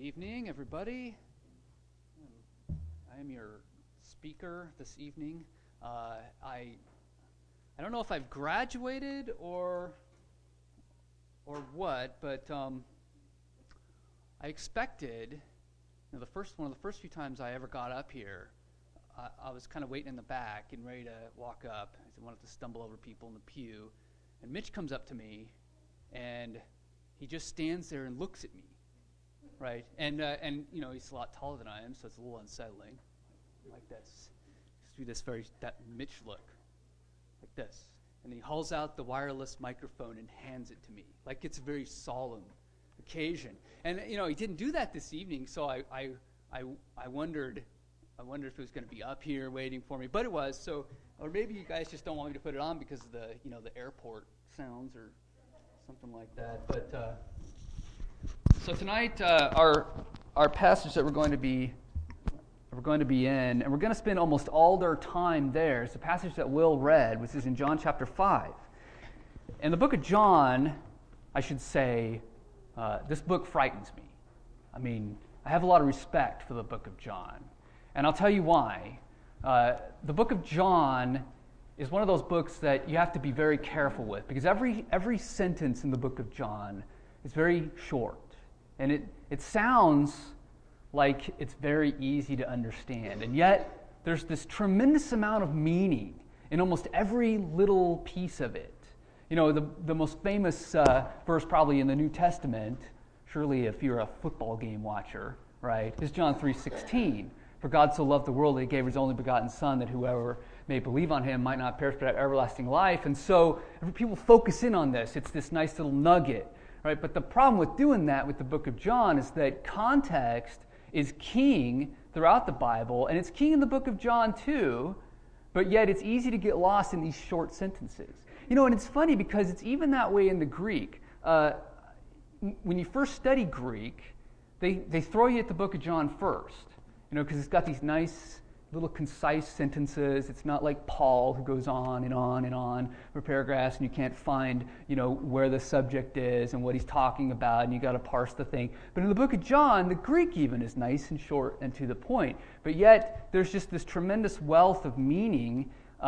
evening, everybody. I am your speaker this evening. I don't know if I've graduated or what, but I expected. One of the first few times I ever got up here, I was kind of waiting in the back and ready to walk up. I wanted to stumble over people in the pew, and Mitch comes up to me, and he just stands there and looks at me. Right, and you know, he's a lot taller than I am, so it's a little unsettling. Like this, just do this that Mitch look, like this, and then he hauls out the wireless microphone and hands it to me, like it's a very solemn occasion. And you know, he didn't do that this evening, so I wondered if it was going to be up here waiting for me, but it was. So, or maybe you guys just don't want me to put it on because of the the airport sounds or something like that, but. So tonight, our passage that we're going to be in, and we're going to spend almost all our time there, is the passage that Will read, which is in John chapter 5. In the book of John, I should say, this book frightens me. I mean, I have a lot of respect for the book of John, and I'll tell you why. The book of John is one of those books that you have to be very careful with, because every sentence in the book of John is very short. And it sounds like it's very easy to understand. And yet, there's this tremendous amount of meaning in almost every little piece of it. You know, the most famous verse probably in the New Testament, surely if you're a football game watcher, right, is John 3:16. For God so loved the world that he gave his only begotten Son, that whoever may believe on him might not perish but have everlasting life. And so, people focus in on this. It's this nice little nugget. Right, but the problem with doing that with the book of John is that context is king throughout the Bible, and it's king in the book of John too, but yet it's easy to get lost in these short sentences. You know, and it's funny because it's even that way in the Greek. When you first study Greek, they throw you at the book of John first, because it's got these nice little concise sentences. It's not like Paul, who goes on and on and on for paragraphs, and you can't find, where the subject is and what he's talking about, and you got to parse the thing. But in the book of John, the Greek even is nice and short and to the point. But yet, there's just this tremendous wealth of meaning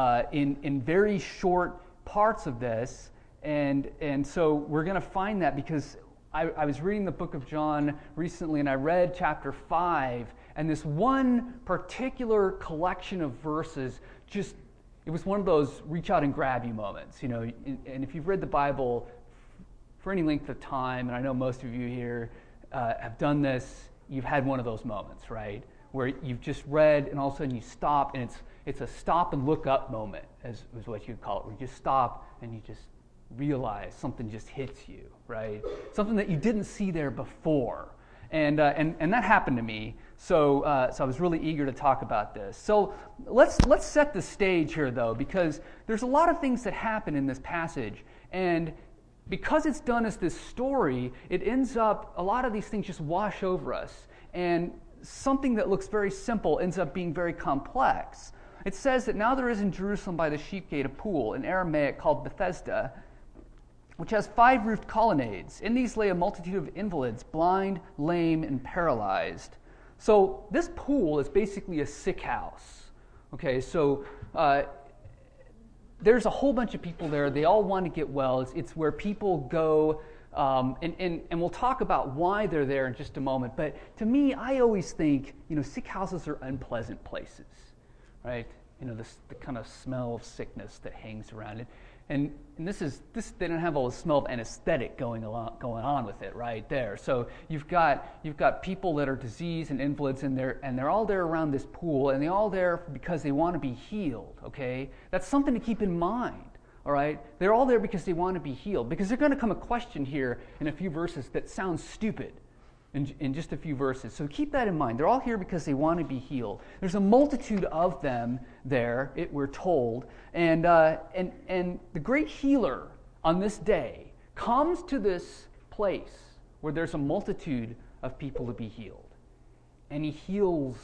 in very short parts of this, and so we're going to find that because I was reading the book of John recently, and I read chapter 5, and this one particular collection of verses it was one of those reach out and grab you moments, and if you've read the Bible for any length of time, and I know most of you here have done this, you've had one of those moments, right, where you've just read, and all of a sudden you stop, and it's a stop and look up moment, as is what you'd call it, where you just stop and you just realize something just hits you, right? Something that you didn't see there before. And that happened to me, so I was really eager to talk about this. So let's set the stage here, though, because there's a lot of things that happen in this passage, and because it's done as this story, it ends up, a lot of these things just wash over us, and something that looks very simple ends up being very complex. It says that now there is in Jerusalem by the sheep gate a pool, in Aramaic called Bethesda, which has 5 roofed colonnades. In these lay a multitude of invalids, blind, lame, and paralyzed. So this pool is basically a sick house. Okay, so there's a whole bunch of people there. They all want to get well. It's where people go, and we'll talk about why they're there in just a moment. But to me, I always think, sick houses are unpleasant places, right? The kind of smell of sickness that hangs around it. And this they don't have all the smell of anesthetic going on with it right there. So you've got people that are diseased and invalids, and they're all there around this pool, and they're all there because they want to be healed. Okay, that's something to keep in mind. All right, they're all there because they want to be healed. Because there's going to come a question here in a few verses that sounds stupid. In just a few verses. So keep that in mind. They're all here because they want to be healed. There's a multitude of them there, we're told. And the great healer on this day comes to this place where there's a multitude of people to be healed. And he heals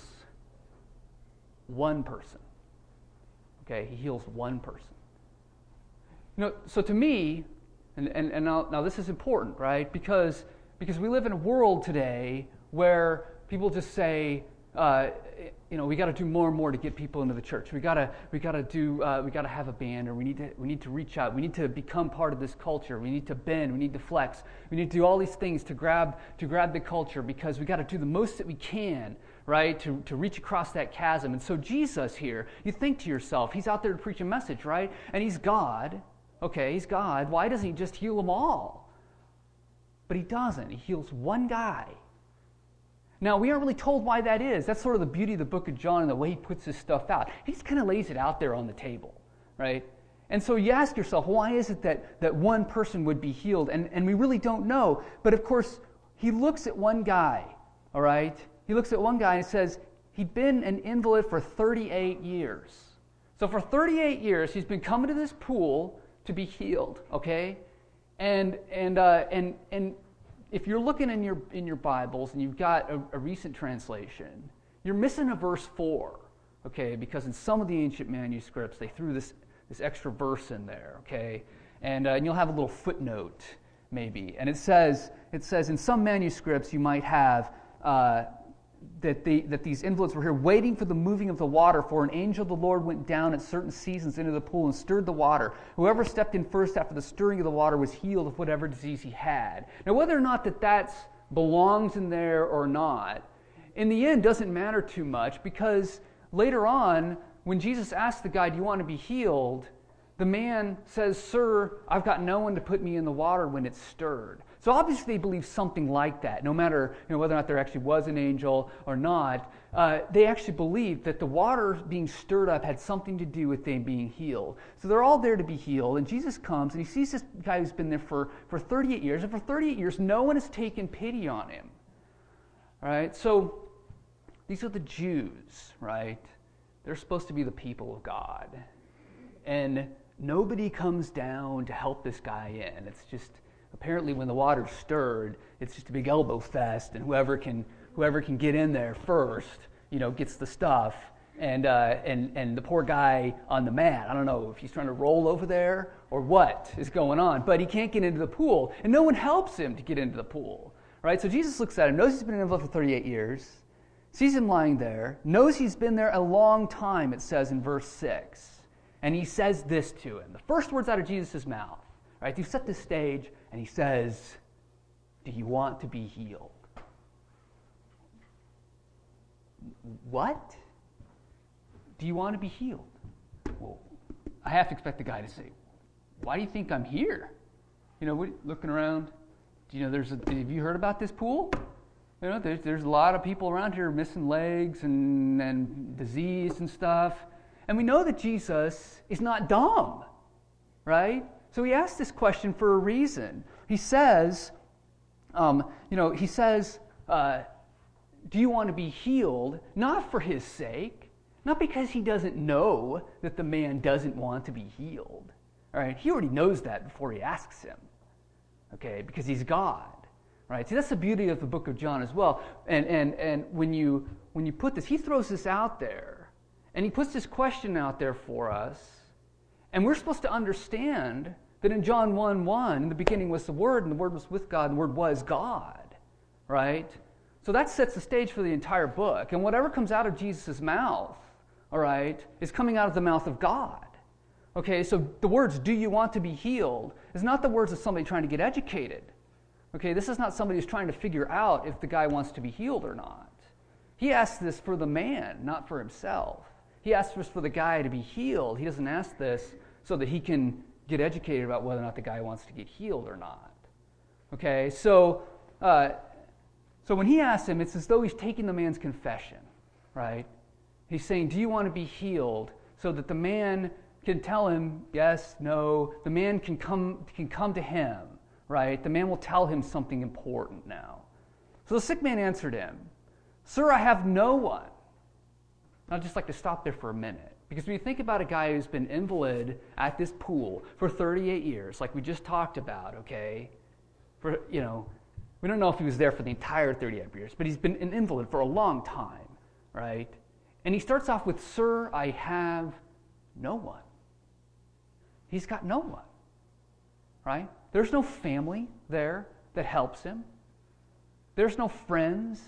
one person. Okay, he heals one person. So to me, and now this is important, right? Because we live in a world today where people just say, we got to do more and more to get people into the church. We got to have a band, or we need to reach out. We need to become part of this culture. We need to bend. We need to flex. We need to do all these things to grab the culture, because we got to do the most that we can, right, to reach across that chasm. And so Jesus here, you think to yourself, he's out there to preach a message, right? And he's God. Okay, he's God. Why doesn't he just heal them all? But he doesn't. He heals one guy. Now, we aren't really told why that is. That's sort of the beauty of the book of John and the way he puts this stuff out. He just kind of lays it out there on the table, right? And so you ask yourself, why is it that one person would be healed? And we really don't know. But of course, he looks at one guy, all right? He looks at one guy and says, he'd been an invalid for 38 years. So for 38 years, he's been coming to this pool to be healed, okay? And if you're looking in your Bibles and you've got a recent translation, you're missing a verse 4, okay? Because in some of the ancient manuscripts, they threw this extra verse in there, okay? And you'll have a little footnote, maybe. And it says in some manuscripts you might have that these invalids were here waiting for the moving of the water, for an angel of the Lord went down at certain seasons into the pool and stirred the water. Whoever stepped in first after the stirring of the water was healed of whatever disease he had. Now, whether or not that belongs in there or not, in the end doesn't matter too much, because later on, when Jesus asked the guy, do you want to be healed? The man says, sir, I've got no one to put me in the water when it's stirred. So obviously they believe something like that, no matter whether or not there actually was an angel or not. They actually believed that the water being stirred up had something to do with them being healed. So they're all there to be healed, and Jesus comes and he sees this guy who's been there for 38 years, and for 38 years no one has taken pity on him. All right, so these are the Jews, right? They're supposed to be the people of God. And nobody comes down to help this guy in. It's just, apparently when the water's stirred, it's just a big elbow fest, and whoever can get in there first, gets the stuff. And the poor guy on the mat, I don't know if he's trying to roll over there or what is going on, but he can't get into the pool, and no one helps him to get into the pool, right? So Jesus looks at him, knows he's been in invalid for 38 years, sees him lying there, knows he's been there a long time, it says in verse 6. And he says this to him. The first words out of Jesus' mouth, right? You set the stage, and he says, do you want to be healed? What? Do you want to be healed? Well, I have to expect the guy to say, why do you think I'm here? Looking around, have you heard about this pool? There's a lot of people around here missing legs and disease and stuff. And we know that Jesus is not dumb, right? So he asked this question for a reason. He says, do you want to be healed? Not for his sake, not because he doesn't know that the man doesn't want to be healed. All right, he already knows that before he asks him, okay, because he's God, right? See, that's the beauty of the book of John as well. And when you put this, he throws this out there. And he puts this question out there for us, and we're supposed to understand that in John 1:1, in the beginning was the Word, and the Word was with God, and the Word was God, right? So that sets the stage for the entire book. And whatever comes out of Jesus' mouth, all right, is coming out of the mouth of God. Okay, so the words, do you want to be healed, is not the words of somebody trying to get educated. Okay, this is not somebody who's trying to figure out if the guy wants to be healed or not. He asks this for the man, not for himself. He asks this for the guy to be healed. He doesn't ask this so that he can get educated about whether or not the guy wants to get healed or not. Okay, so when he asks him, it's as though he's taking the man's confession, right? He's saying, do you want to be healed? So that the man can tell him yes, no. The man can come to him, right? The man will tell him something important now. So the sick man answered him, sir, I have no one. I'd just like to stop there for a minute. Because when you think about a guy who's been invalid at this pool for 38 years, like we just talked about, okay? We don't know if he was there for the entire 38 years, but he's been an invalid for a long time, right? And he starts off with, sir, I have no one. He's got no one, right? There's no family there that helps him. There's no friends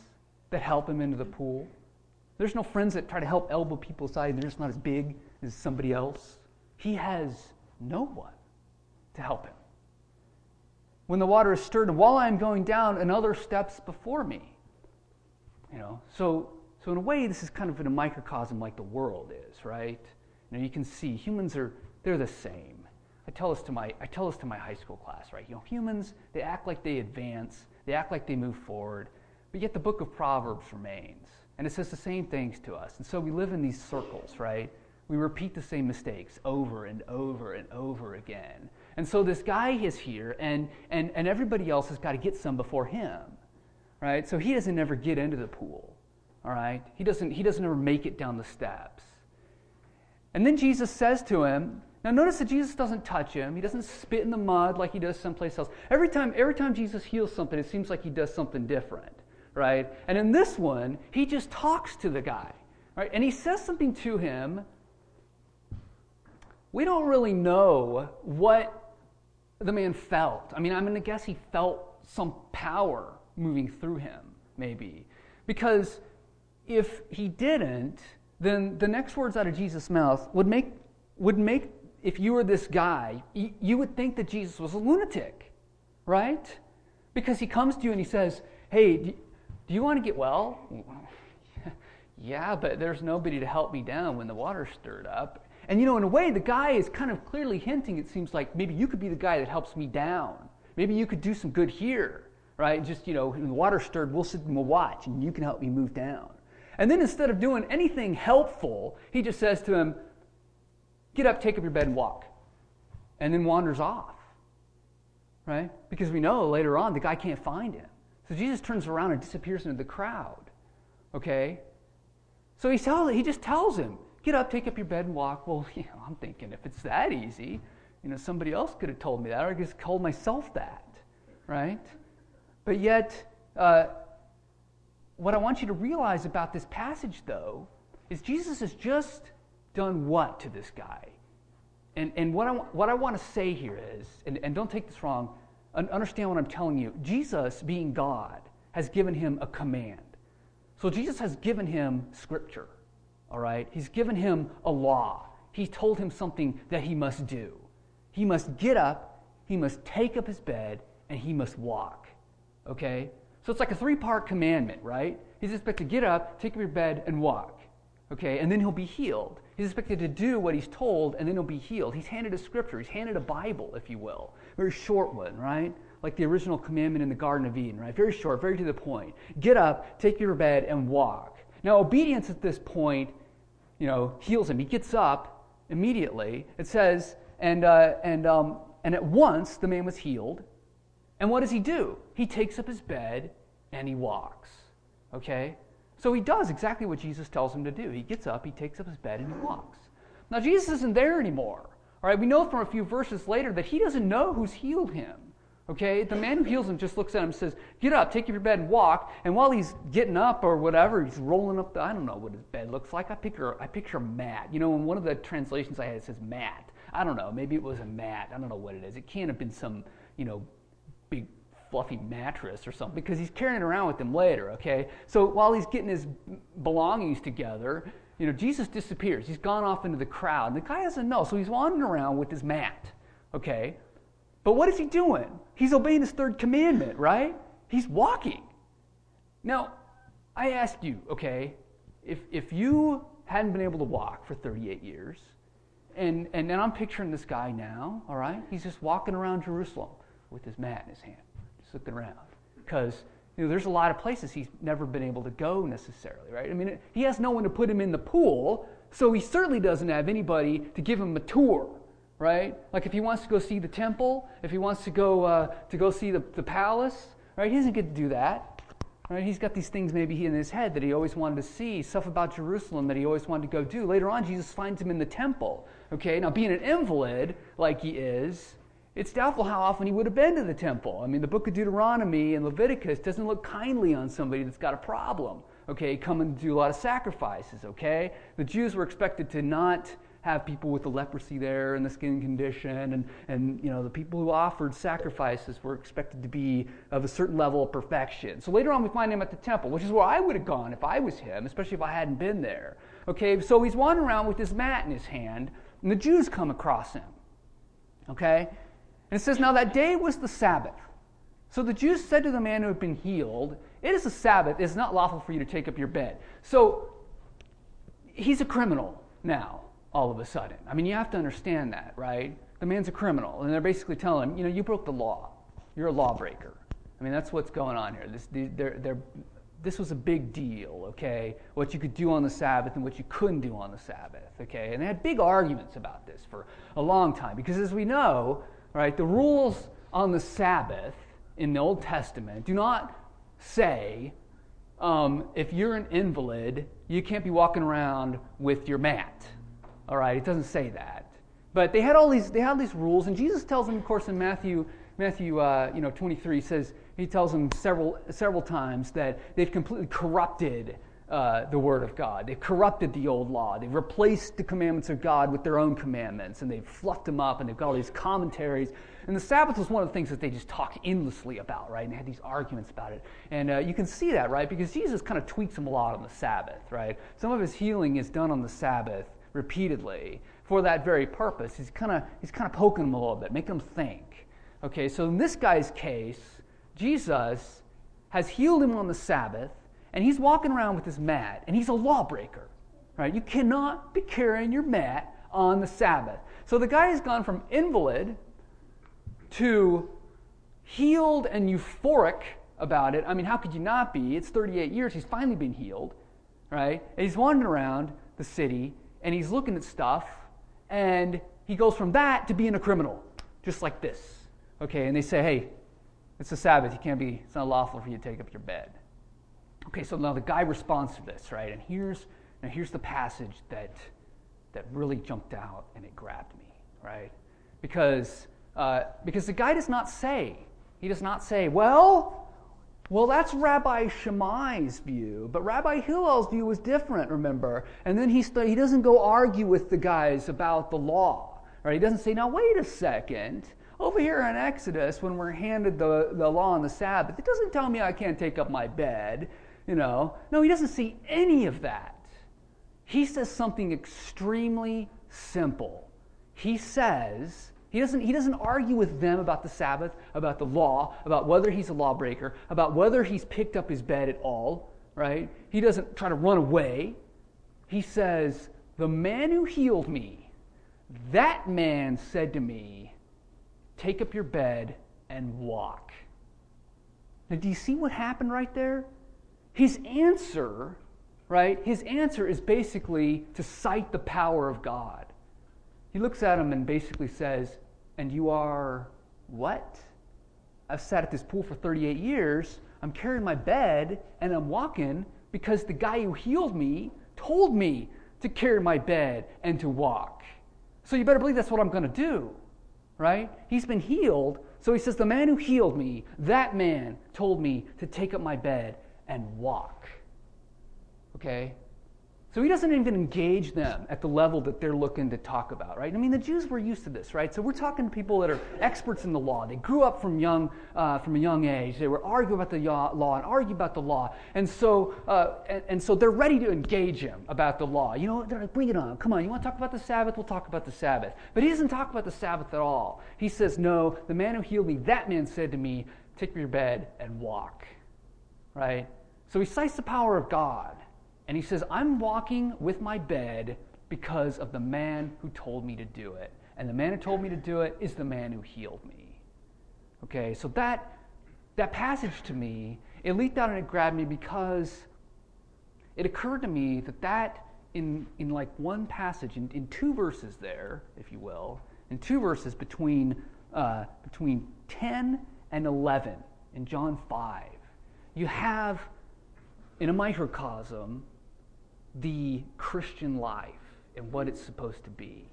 that help him into the pool. There's no friends that try to help elbow people aside, and they're just not as big as somebody else. He has no one to help him. When the water is stirred, and while I am going down, another steps before me. So in a way, this is kind of in a microcosm like the world is, right? You can see humans they're the same. I tell this to my high school class, right? Humans, they act like they advance, they act like they move forward, but yet the book of Proverbs remains, and it says the same things to us. And so we live in these circles, right? We repeat the same mistakes over and over and over again. And so this guy is here, and everybody else has got to get some before him, right? So he doesn't ever get into the pool, all right? He doesn't ever make it down the steps. And then Jesus says to him, now notice that Jesus doesn't touch him. He doesn't spit in the mud like he does someplace else. Every time Jesus heals something, it seems like he does something different, right? And in this one, he just talks to the guy, right? And he says something to him. We don't really know what the man felt. I'm going to guess he felt some power moving through him, maybe. Because if he didn't, then the next words out of Jesus' mouth would make, if you were this guy, you would think that Jesus was a lunatic, right? Because he comes to you and he says, hey, do you want to get well? Yeah, but there's nobody to help me down when the water's stirred up. And in a way, the guy is kind of clearly hinting, it seems like, maybe you could be the guy that helps me down. Maybe you could do some good here, right? Just, when the water's stirred, we'll sit and we'll watch, and you can help me move down. And then instead of doing anything helpful, he just says to him, get up, take up your bed, and walk. And then wanders off, right? Because we know later on the guy can't find him. So Jesus turns around and disappears into the crowd, okay? So he just tells him, get up, take up your bed, and walk. Well, I'm thinking if it's that easy, somebody else could have told me that, or I just told myself that, right? But yet, what I want you to realize about this passage, though, is Jesus has just done what to this guy? And what I want to say here is, and don't take this wrong, understand what I'm telling you. Jesus, being God, has given him a command. So Jesus has given him Scripture, all right? He's given him a law. He told him something that he must do. He must get up, he must take up his bed, and he must walk, okay? So it's like a 3-part commandment, right? He's expected to get up, take up your bed, and walk. Okay, and then he'll be healed. He's expected to do what he's told, and then he'll be healed. He's handed a scripture. He's handed a Bible, if you will. Very short one, right? Like the original commandment in the Garden of Eden, right? Very short, very to the point. Get up, take your bed, and walk. Now, obedience at this point, heals him. He gets up immediately. It says, and at once the man was healed. And what does he do? He takes up his bed and he walks. Okay? So he does exactly what Jesus tells him to do. He gets up, he takes up his bed, and he walks. Now, Jesus isn't there anymore. All right? We know from a few verses later that he doesn't know who's healed him. Okay? The man who heals him just looks at him and says, get up, take up your bed, and walk. And while he's getting up or whatever, he's rolling up I don't know what his bed looks like. I picture a mat. In one of the translations I had, it says mat. I don't know. Maybe it was a mat. I don't know what it is. It can't have been some, big fluffy mattress or something, because he's carrying it around with him later, okay? So while he's getting his belongings together, Jesus disappears. He's gone off into the crowd. And the guy doesn't know, so he's wandering around with his mat, okay? But what is he doing? He's obeying his 3rd commandment, right? He's walking. Now, I ask you, okay, if you hadn't been able to walk for 38 years, and then I'm picturing this guy now, all right? He's just walking around Jerusalem with his mat in his hand, just looking around. Because there's a lot of places he's never been able to go necessarily, right? He has no one to put him in the pool, so he certainly doesn't have anybody to give him a tour, right? Like if he wants to go see the temple, if he wants to go see the palace, right? He doesn't get to do that, right? He's got these things maybe in his head that he always wanted to see, stuff about Jerusalem that he always wanted to go do. Later on, Jesus finds him in the temple, okay? Now, being an invalid like he is, it's doubtful how often he would have been to the temple. The book of Deuteronomy and Leviticus doesn't look kindly on somebody that's got a problem, okay, coming to do a lot of sacrifices, okay? The Jews were expected to not have people with the leprosy there and the skin condition, and the people who offered sacrifices were expected to be of a certain level of perfection. So later on we find him at the temple, which is where I would have gone if I was him, especially if I hadn't been there. Okay, so he's wandering around with this mat in his hand, and the Jews come across him. Okay, and it says, now that day was the Sabbath. So the Jews said to the man who had been healed, it is a Sabbath, it is not lawful for you to take up your bed. So he's a criminal now, all of a sudden. I mean, you have to understand that, right? The man's a criminal, and they're basically telling him, you broke the law. You're a lawbreaker. I mean, that's what's going on here. This was a big deal, okay? What you could do on the Sabbath and what you couldn't do on the Sabbath, okay? And they had big arguments about this for a long time, because as we know, right, the rules on the Sabbath in the Old Testament do not say if you're an invalid, you can't be walking around with your mat. All right, it doesn't say that. But they had these rules, and Jesus tells them, of course, in Matthew 23, he tells them several times that they've completely corrupted the Word of God. They've corrupted the old law. They've replaced the commandments of God with their own commandments, and they've fluffed them up, and they've got all these commentaries. And the Sabbath was one of the things that they just talked endlessly about, right? And they had these arguments about it. And you can see that, right? Because Jesus kind of tweaks them a lot on the Sabbath, right? Some of his healing is done on the Sabbath repeatedly for that very purpose. He's kind of poking them a little bit, making them think. Okay, so in this guy's case, Jesus has healed him on the Sabbath, and he's walking around with his mat, and he's a lawbreaker, right? You cannot be carrying your mat on the Sabbath. So the guy has gone from invalid to healed and euphoric about it. I mean, how could you not be? It's 38 years. He's finally been healed, right? And he's wandering around the city, and he's looking at stuff, and he goes from that to being a criminal, just like this. Okay, and they say, hey, it's the Sabbath. It's not lawful for you to take up your bed. Okay, so now the guy responds to this, right? And here's the passage that really jumped out and it grabbed me, right? Because the guy does not say, well, that's Rabbi Shammai's view, but Rabbi Hillel's view was different, remember? And then he doesn't go argue with the guys about the law, right? He doesn't say, now wait a second, over here in Exodus, when we're handed the law on the Sabbath, it doesn't tell me I can't take up my bed, No, he doesn't see any of that. He says something extremely simple. He says, he doesn't argue with them about the Sabbath, about the law, about whether he's a lawbreaker, about whether he's picked up his bed at all, right? He doesn't try to run away. He says, the man who healed me, that man said to me, take up your bed and walk. Now, do you see what happened right there? His answer, right? His answer is basically to cite the power of God. He looks at him and basically says, and you are what? I've sat at this pool for 38 years. I'm carrying my bed and I'm walking because the guy who healed me told me to carry my bed and to walk. So you better believe that's what I'm going to do, right? He's been healed. So he says, the man who healed me, that man told me to take up my bed and walk. Okay? So he doesn't even engage them at the level that they're looking to talk about, right? I mean, the Jews were used to this, right? So we're talking to people that are experts in the law. They grew up from a young age. They were arguing about the law and argue about the law, and so they're ready to engage him about the law. They're like, bring it on. Come on, you want to talk about the Sabbath? We'll talk about the Sabbath. But he doesn't talk about the Sabbath at all. He says, no, the man who healed me, that man said to me, take up your bed and walk, right? So he cites the power of God. And he says, I'm walking with my bed because of the man who told me to do it. And the man who told me to do it is the man who healed me. Okay, so that passage to me, it leaped out and it grabbed me because it occurred to me that in like one passage, in two verses there, if you will, in two verses between 10 and 11 in John 5, you have, in a microcosm, the Christian life and what it's supposed to be.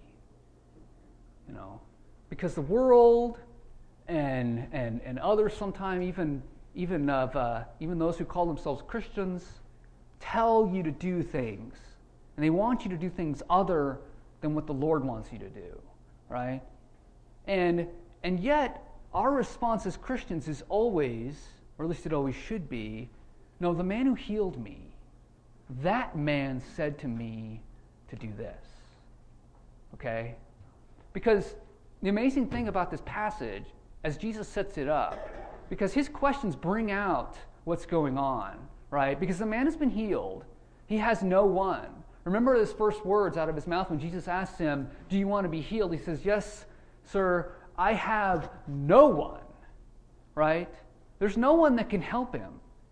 Because the world and others sometimes, even those who call themselves Christians, tell you to do things. And they want you to do things other than what the Lord wants you to do, right? And yet, our response as Christians is always, or at least it always should be, no, the man who healed me, that man said to me to do this. Okay? Because the amazing thing about this passage, as Jesus sets it up, because his questions bring out what's going on, right? Because the man has been healed. He has no one. Remember his first words out of his mouth when Jesus asked him, do you want to be healed? He says, yes, sir, I have no one, right? There's no one that can help him.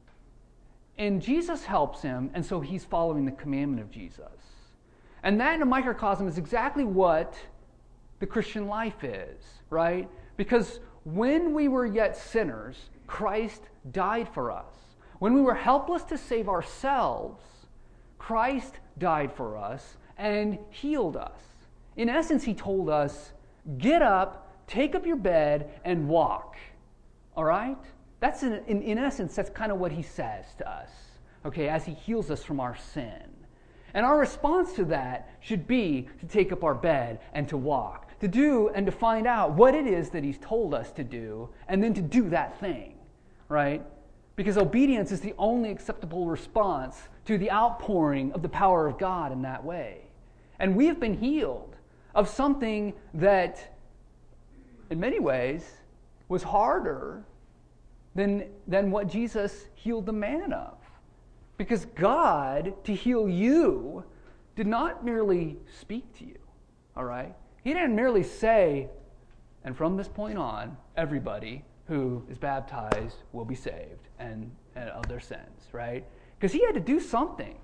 And Jesus helps him, and so he's following the commandment of Jesus. And that in a microcosm is exactly what the Christian life is, right? Because when we were yet sinners, Christ died for us. When we were helpless to save ourselves, Christ died for us and healed us. In essence, he told us, get up, take up your bed, and walk. All right? That's in essence, that's kind of what he says to us, okay, as he heals us from our sin. And our response to that should be to take up our bed and to walk, to do and to find out what it is that he's told us to do, and then to do that thing, right? Because obedience is the only acceptable response to the outpouring of the power of God in that way. And we have been healed of something that, in many ways, was harder than what Jesus healed the man of. Because God, to heal you, did not merely speak to you, all right? He didn't merely say, and from this point on, everybody who is baptized will be saved and of their sins, right? Because he had to do something.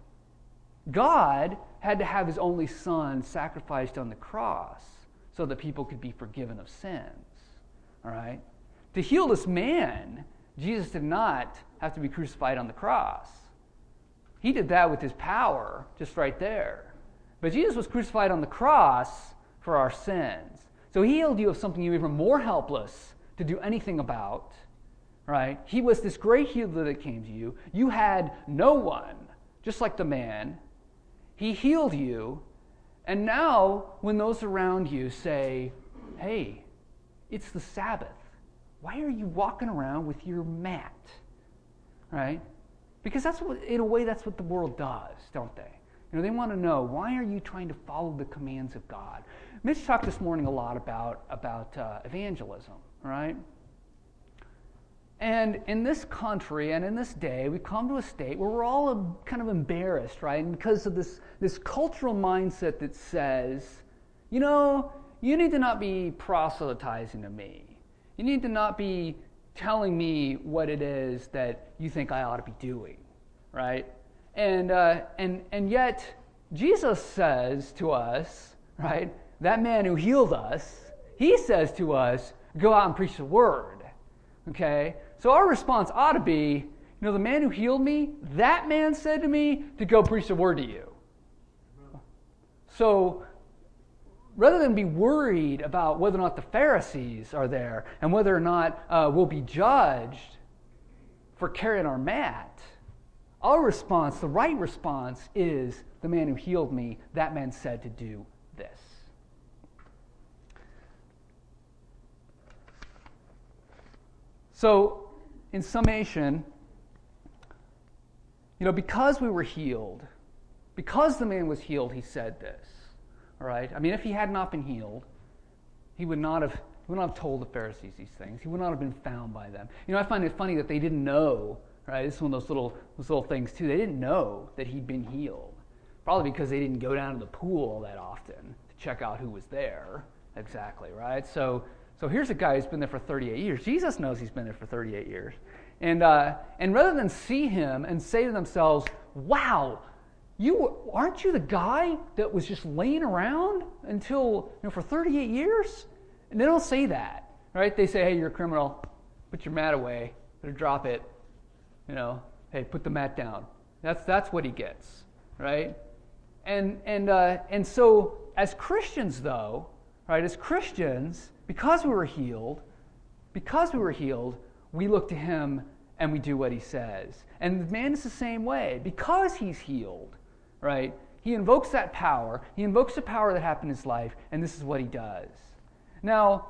God had to have his only son sacrificed on the cross so that people could be forgiven of sins, all right? To heal this man, Jesus did not have to be crucified on the cross. He did that with his power, just right there. But Jesus was crucified on the cross for our sins. So he healed you of something you were even more helpless to do anything about, right? He was this great healer that came to you. You had no one, just like the man. He healed you. And now, when those around you say, hey, it's the Sabbath, why are you walking around with your mat, right? Because that's what, in a way, that's what the world does, don't they? You know, they want to know, why are you trying to follow the commands of God? Mitch talked this morning a lot about evangelism, right? And in this country and in this day, we've come to a state where we're all kind of embarrassed, right? And because of this cultural mindset that says, you know, you need to not be proselytizing to me. You need to not be telling me what it is that you think I ought to be doing, right? And yet, Jesus says to us, right, that man who healed us, he says to us, go out and preach the word, okay? So our response ought to be, you know, the man who healed me, that man said to me to go preach the word to you. So rather than be worried about whether or not the Pharisees are there and whether or not we'll be judged for carrying our mat, our response, the right response, is the man who healed me, that man said to do this. So, in summation, you know, because we were healed, because the man was healed, he said this. All right? I mean, if he had not been healed, he would not have told the Pharisees these things. He would not have been found by them. You know, I find it funny that they didn't know, right? This is one of those little things, too. They didn't know that he'd been healed. Probably because they didn't go down to the pool all that often to check out who was there. Exactly, right? So here's a guy who's been there for 38 years. Jesus knows he's been there for 38 years. And rather than see him and say to themselves, wow, aren't you the guy that was just laying around until, you know, for 38 years? And they don't say that, right? They say, hey, you're a criminal. Put your mat away. Better drop it. You know, hey, put the mat down. That's what he gets, right? And so as Christians, though, right, as Christians, because we were healed, we look to him and we do what he says. And the man is the same way. Because he's healed, right, He invokes that power. He invokes the power that happened in his life, and this is what he does. Now,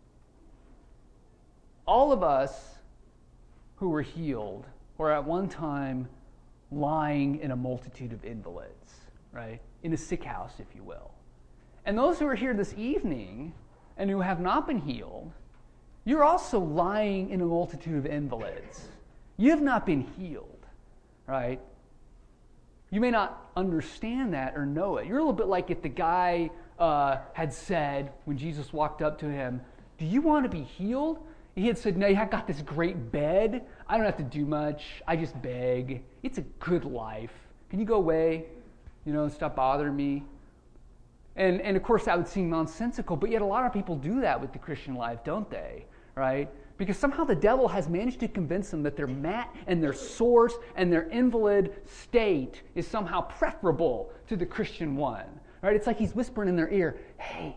all of us who were healed were at one time lying in a multitude of invalids, right? In a sick house, if you will. And those who are here this evening and who have not been healed, you're also lying in a multitude of invalids. You have not been healed, right? You may not understand that or know it. You're a little bit like if the guy had said, when Jesus walked up to him, "Do you want to be healed?" He had said, "No, I got this great bed. I don't have to do much. I just beg. It's a good life. Can you go away? Stop bothering me?" And of course that would seem nonsensical, but yet a lot of people do that with the Christian life, don't they? Right? Because somehow the devil has managed to convince them that their mat and their source and their invalid state is somehow preferable to the Christian one. Right? It's like he's whispering in their ear, "Hey,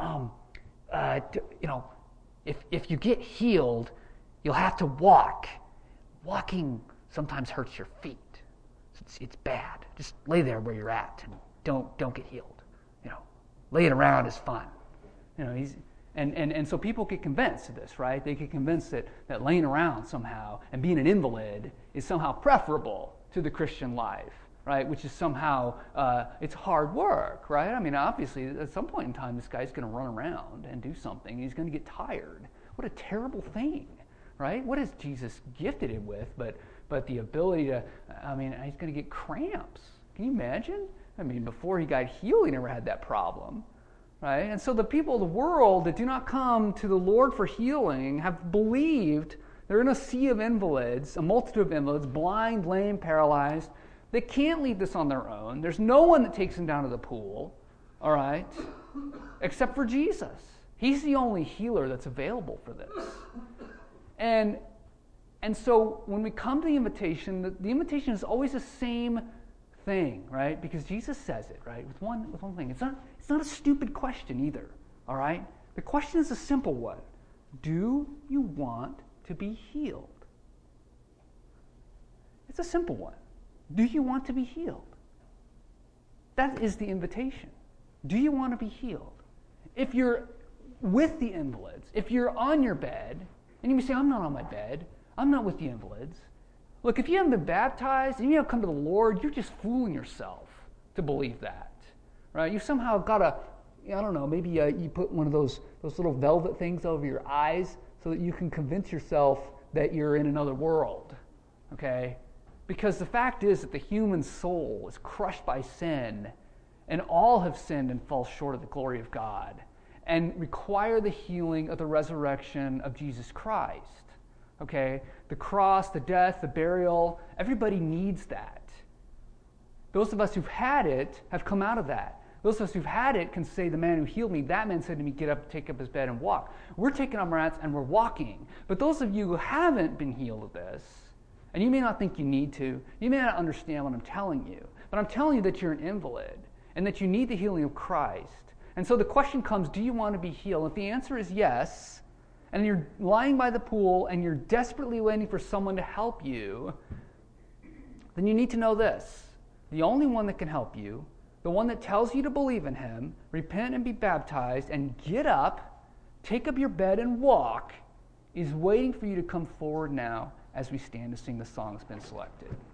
if you get healed, you'll have to walk. Walking sometimes hurts your feet. It's bad. Just lay there where you're at and don't get healed. Laying around is fun." And so people get convinced of this, right? They get convinced that laying around somehow and being an invalid is somehow preferable to the Christian life, right? Which is somehow, it's hard work, right? I mean, obviously, at some point in time, this guy's going to run around and do something. He's going to get tired. What a terrible thing, right? What has Jesus gifted him with but the ability to, he's going to get cramps. Can you imagine? Before he got healed, he never had that problem, right? And so the people of the world that do not come to the Lord for healing have believed they're in a sea of invalids, a multitude of invalids, blind, lame, paralyzed. They can't leave this on their own. There's no one that takes them down to the pool, all right, except for Jesus. He's the only healer that's available for this. And so when we come to the invitation is always the same thing, right? Because Jesus says it, right? With one thing. It's not a stupid question either, all right? The question is a simple one. Do you want to be healed? It's a simple one. Do you want to be healed? That is the invitation. Do you want to be healed? If you're with the invalids, if you're on your bed, and you may say, "I'm not on my bed. I'm not with the invalids." Look, if you haven't been baptized and you haven't come to the Lord, you're just fooling yourself to believe that, right? You somehow got to, maybe you put one of those little velvet things over your eyes so that you can convince yourself that you're in another world, okay? Because the fact is that the human soul is crushed by sin, and all have sinned and fall short of the glory of God, and require the healing of the resurrection of Jesus Christ. Okay, the cross, the death, the burial, everybody needs that. Those of us who've had it have come out of that. Those of us who've had it can say, "The man who healed me, that man said to me, get up, take up his bed and walk." We're taking up our mats and we're walking. But those of you who haven't been healed of this, and you may not think you need to, you may not understand what I'm telling you, but I'm telling you that you're an invalid and that you need the healing of Christ. And so the question comes, do you want to be healed? If the answer is yes, and you're lying by the pool and you're desperately waiting for someone to help you, then you need to know this. The only one that can help you, the one that tells you to believe in him, repent and be baptized, and get up, take up your bed and walk, is waiting for you to come forward now as we stand to sing the song that's been selected.